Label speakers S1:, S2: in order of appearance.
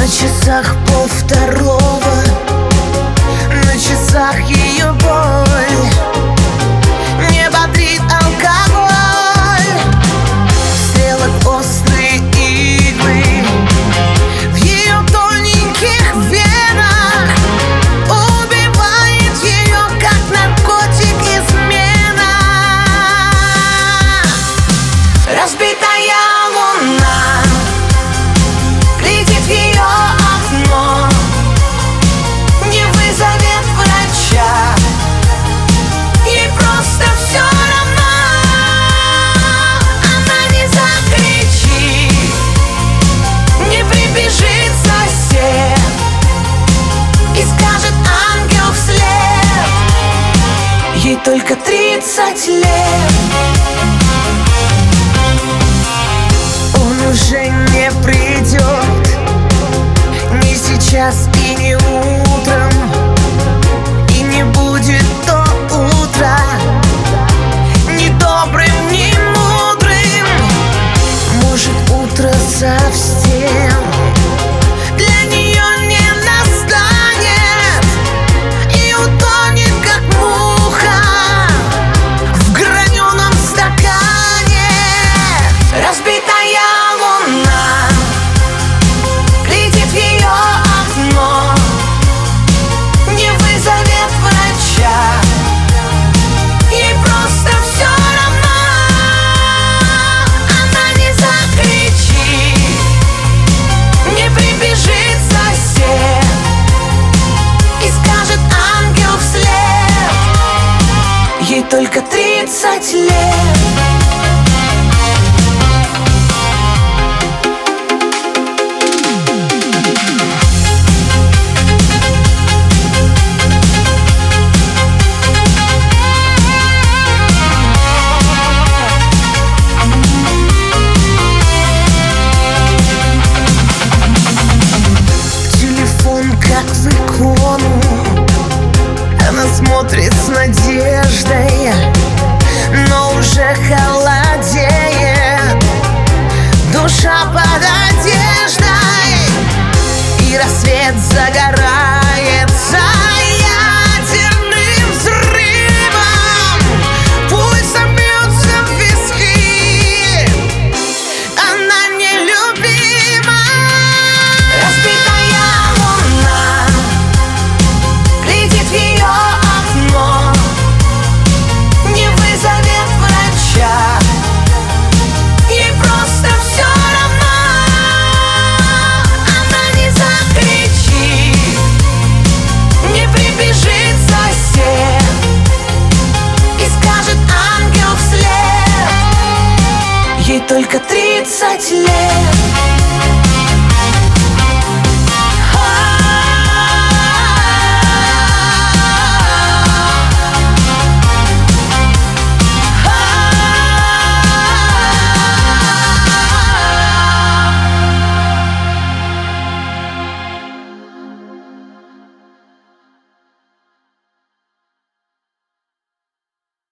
S1: часах 1:30, на часах ее боль. Не бодрит алкоголь, стрелок острые иглы в ее тоненьких венах. Убивает ее, как наркотик, измена. Разбитая луна глядит в ее окно, не вызовет врача, ей просто все равно. Она не закричит, не прибежит сосед и скажет ангел вслед: ей только 30 лет. Он уже не придет, ни сейчас и не утром, и не будет до утра ни добрым, ни мудрым. Может, утро совсем для нее не настанет, и утонет, как муха в граненом стакане. Разбитая луна глядит в ее окно, не вызовет врача, ей просто все равно. Она не закричит, не прибежит сосед и скажет ангел вслед: ей только 30 лет. Как в икону она смотрит с надеждой, но уже холодеет душа под одеждой, и рассвет загорается ядерным взрывом. Пульсом бьется в виски, она нелюбима. Разбитая луна глядит в ее окно, не вызовет врача, ей просто все равно. Она не закричит, не прибежит сосед и скажет ангел вслед: ей только 30 лет.